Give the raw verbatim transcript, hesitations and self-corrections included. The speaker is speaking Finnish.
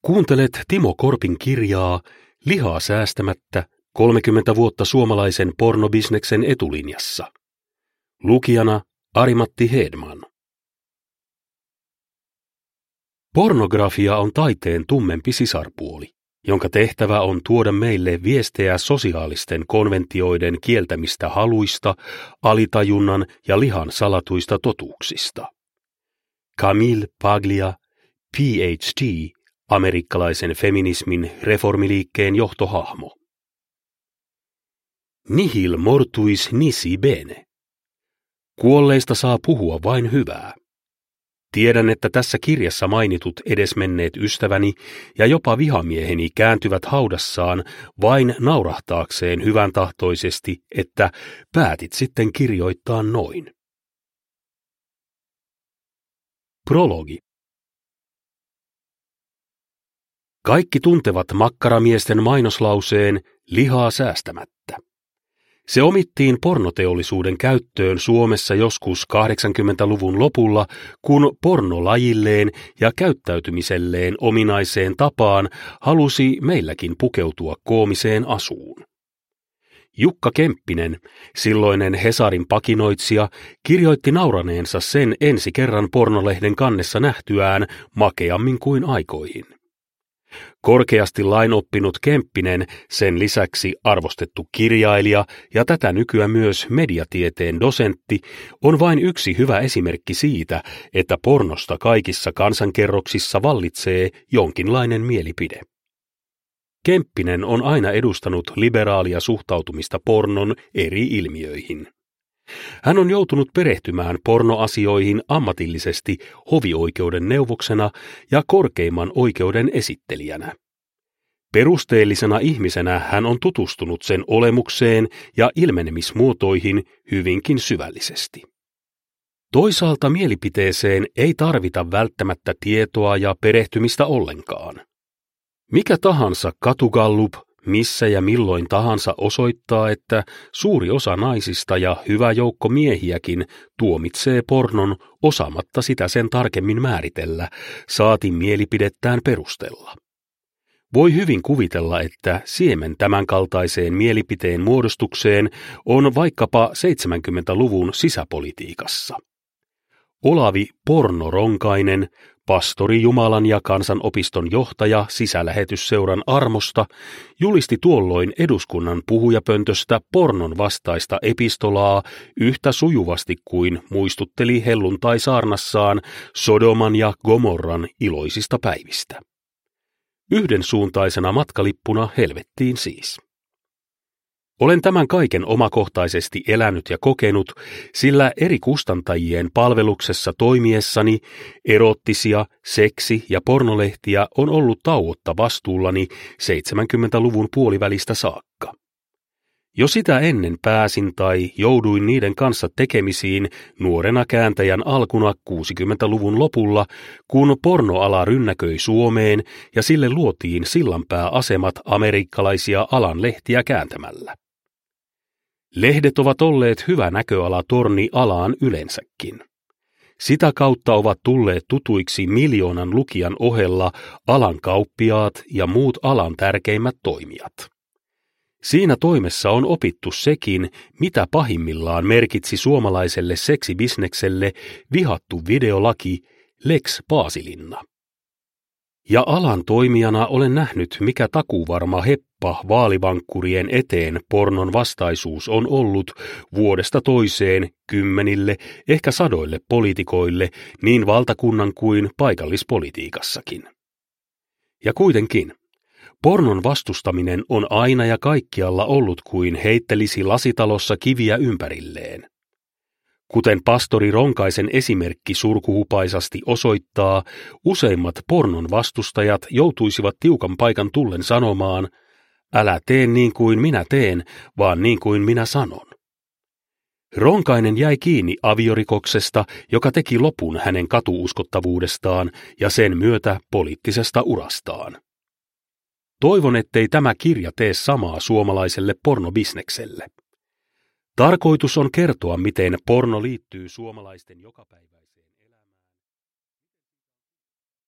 Kuuntelet Timo Korpin kirjaa Lihaa säästämättä kolmekymmentä vuotta suomalaisen pornobisneksen etulinjassa. Lukijana Ari-Matti Hedman. Pornografia on taiteen tummempi sisarpuoli, jonka tehtävä on tuoda meille viestejä sosiaalisten konventioiden kieltämistä haluista, alitajunnan ja lihan salatuista totuuksista. Camille Paglia, P H D, amerikkalaisen feminismin reformiliikkeen johtohahmo. Nihil mortuis nisi bene. Kuolleista saa puhua vain hyvää. Tiedän, että tässä kirjassa mainitut edesmenneet ystäväni ja jopa vihamieheni kääntyvät haudassaan vain naurahtaakseen hyvän tahtoisesti, että päätit sitten kirjoittaa noin. Prologi. Kaikki tuntevat makkaramiesten mainoslauseen lihaa säästämättä. Se omittiin pornoteollisuuden käyttöön Suomessa joskus kahdeksankymmentäluvun lopulla, kun porno lajilleen ja käyttäytymiselleen ominaiseen tapaan halusi meilläkin pukeutua koomiseen asuun. Jukka Kemppinen, silloinen Hesarin pakinoitsija, kirjoitti nauraneensa sen ensi kerran pornolehden kannessa nähtyään makeammin kuin aikoihin. Korkeasti lainoppinut Kemppinen, sen lisäksi arvostettu kirjailija ja tätä nykyään myös mediatieteen dosentti, on vain yksi hyvä esimerkki siitä, että pornosta kaikissa kansankerroksissa vallitsee jonkinlainen mielipide. Kemppinen on aina edustanut liberaalia suhtautumista pornon eri ilmiöihin. Hän on joutunut perehtymään pornoasioihin ammatillisesti hovioikeuden neuvoksena ja korkeimman oikeuden esittelijänä. Perusteellisena ihmisenä hän on tutustunut sen olemukseen ja ilmenemismuotoihin hyvinkin syvällisesti. Toisaalta mielipiteeseen ei tarvita välttämättä tietoa ja perehtymistä ollenkaan. Mikä tahansa katugallup missä ja milloin tahansa osoittaa, että suuri osa naisista ja hyvä joukko miehiäkin tuomitsee pornon osaamatta sitä sen tarkemmin määritellä, saati mielipidettään perustella. Voi hyvin kuvitella, että siemen tämänkaltaiseen mielipiteen muodostukseen on vaikkapa seitsemänkymmentäluvun sisäpolitiikassa. Olavi Porno Ronkainen, pastori Jumalan ja kansanopiston johtaja sisälähetysseuran armosta, julisti tuolloin eduskunnan puhujapöntöstä pornon vastaista epistolaa yhtä sujuvasti kuin muistutteli helluntai-saarnassaan Sodoman ja Gomorran iloisista päivistä. Yhdensuuntaisena matkalippuna helvettiin siis. Olen tämän kaiken omakohtaisesti elänyt ja kokenut, sillä eri kustantajien palveluksessa toimiessani erottisia, seksi- ja pornolehtiä on ollut tauotta vastuullani seitsemänkymmentäluvun puolivälistä saakka. Jo sitä ennen pääsin tai jouduin niiden kanssa tekemisiin nuorena kääntäjän alkuna kuusikymmentäluvun lopulla, kun pornoala rynnäköi Suomeen ja sille luotiin sillanpääasemat amerikkalaisia alan lehtiä kääntämällä. Lehdet ovat olleet hyvä näköala torni alaan yleensäkin. Sitä kautta ovat tulleet tutuiksi miljoonan lukijan ohella alan kauppiaat ja muut alan tärkeimmät toimijat. Siinä toimessa on opittu sekin, mitä pahimmillaan merkitsi suomalaiselle seksibisnekselle vihattu videolaki Lex Paasilinna. Ja alan toimijana olen nähnyt, mikä takuvarma heppa vaalivankkurien eteen pornon vastaisuus on ollut vuodesta toiseen kymmenille, ehkä sadoille poliitikoille niin valtakunnan kuin paikallispolitiikassakin. Ja kuitenkin, pornon vastustaminen on aina ja kaikkialla ollut kuin heittelisi lasitalossa kiviä ympärilleen. Kuten pastori Ronkaisen esimerkki surkuhupaisasti osoittaa, useimmat pornon vastustajat joutuisivat tiukan paikan tullen sanomaan, älä tee niin kuin minä teen, vaan niin kuin minä sanon. Ronkainen jäi kiinni aviorikoksesta, joka teki lopun hänen katuuskottavuudestaan ja sen myötä poliittisesta urastaan. Toivon, ettei tämä kirja tee samaa suomalaiselle pornobisnekselle. Tarkoitus on kertoa, miten porno liittyy suomalaisten jokapäiväiseen